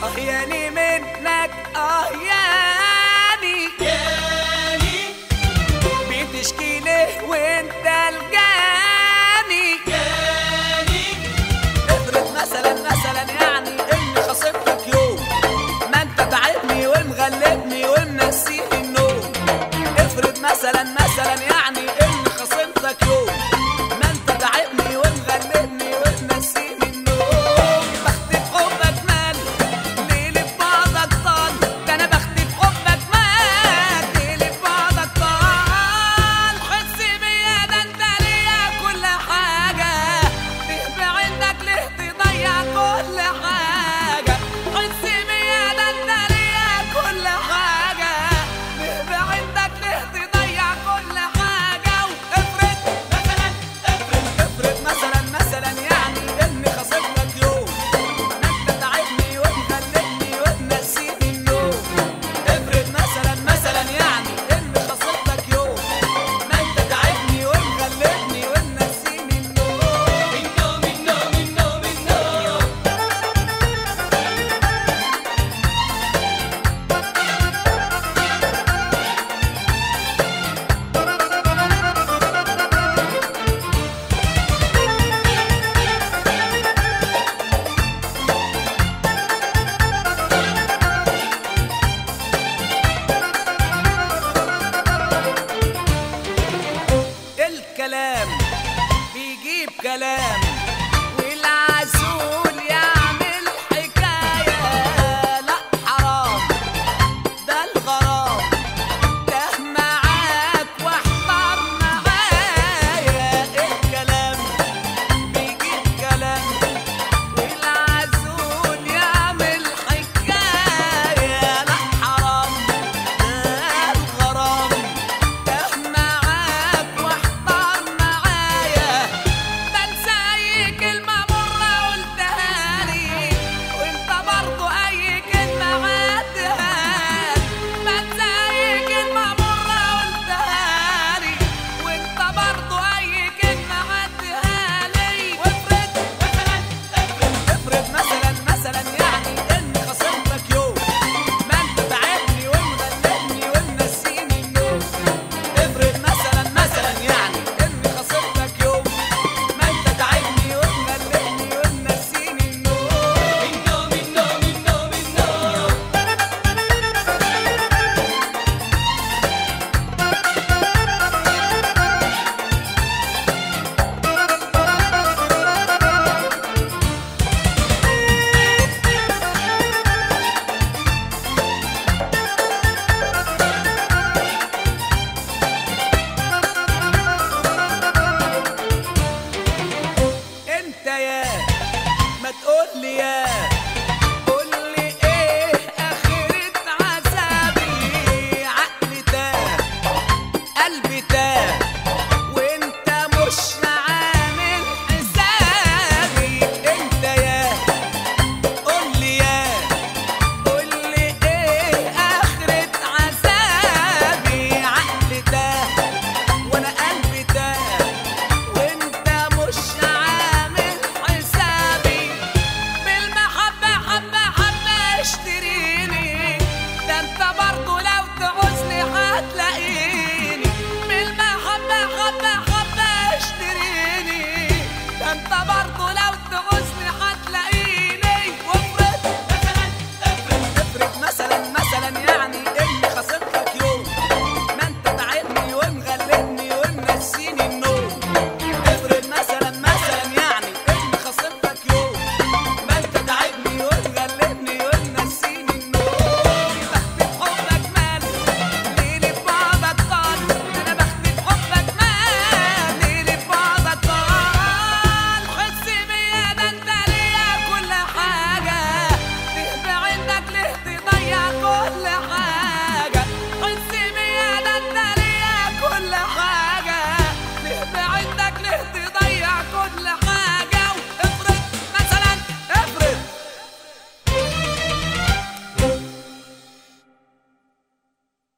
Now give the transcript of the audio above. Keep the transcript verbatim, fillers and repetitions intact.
اه ياني منك اه ياني ياني بتشكي ليه وانت الجاني ياني افرض مثلا مثلا يعني اني خصمتك يوم ما انت تعبني ومغلبني ومنسيني النوم. افرض مثلا مثلا يعني اني خصمتك يوم ما انت تعبني ومغلبني ومنسيني النوم. بختي بحبك مال ليلي ببعضك طال، ده انا بختي بحبك مال ليلي ببعضك طال. حس بيا ده انت ليا كل حاجه، تهبي عندك ليه تضيع كل حاجه. حس بيا ده انت ليا كل حاجه، تهبي عندك ليه تضيع كل حاجه. وافرض مثلا افرض افرض مثلا مثلا يعني اني خصمتك يوم ما انت تعبني ومغلبني ومنسيني النوم. افرض مثلا مثلا يعني اني خصمتك يوم ما انت تعبني ومغلبني ومنسيني النوم. النوم النوم النوم النوم الكلام بيجيب كلام